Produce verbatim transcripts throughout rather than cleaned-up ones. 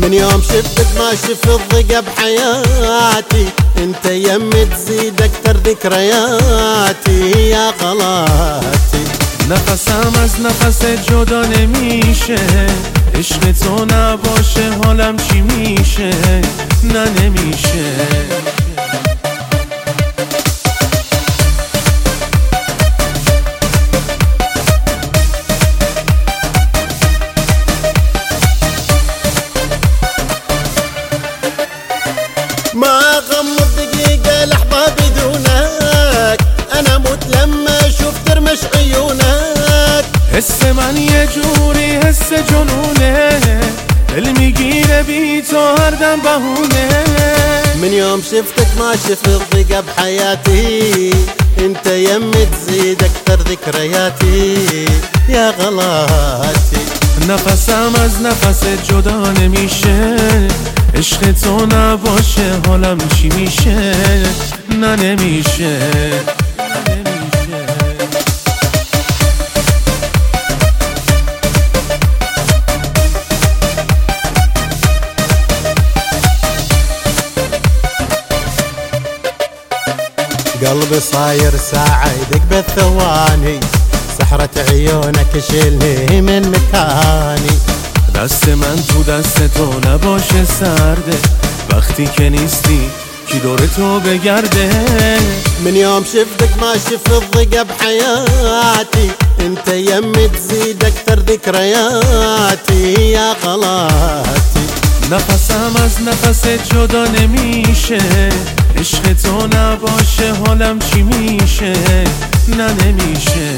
من يوم شفتك ما شفت ضيقة بحياتي، انت يمي تزيد اكتر ذكرياتي يا غلاتي. نفسم از نفس جدا نمیشه، عشق تو نباشه حالم چی میشه؟ نه نمیشه. ما غمض دقيقة لحظة بدونك، أنا موت لما أشوف ترمش عيونك. حس من یه جوری حس جنونه، دل میگیره بی تو هر دم بهونه. من يوم شفتك ما شفت الضيقة بحياتي، انت يمي تزيد اكتر ذكرياتي يا غلاتي. نفسم از نفس جدا نمیشه، عشق تو نباشه حالم چی میشه؟ نه نمیشه. قلبي صاير ساعة يدق بالثواني، سحرة عيونك شيلني من مكاني. دست من تو دست تو نباشه سرده، وقتی که نیستی کی دور تو بگرده. من يوم شفتك ما شفت الضيقة بحياتي، انت يمي تزيد اكتر ذكرياتي يا غلاتي. نفسم از نفس جدا نمیشه، عشق تو نباشه حالم چی میشه؟ نه نمیشه.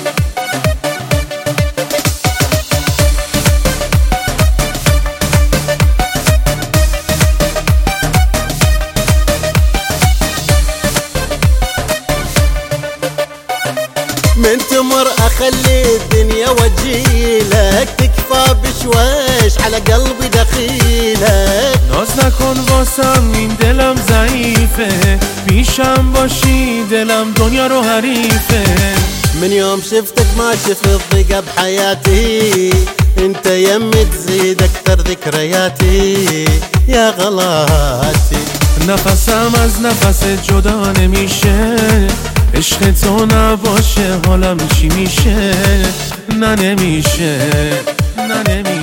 من تمر اخلي الدنيا واجيلك، تكفى بشويش على قلبي دخيلك. ناز نکن واسم این دلم ضعیفه، پیشم باشی دلم دنیا رو حریفه. من يوم شفتك ما شفت الضيقة بحياتي، انت يمي تزيد اكتر ذكرياتي يا غلاتي. نفسم از نفس جدا نمیشه، عشق تو نباشه حالم چی میشه؟ نه نمیشه. نه نمیشه.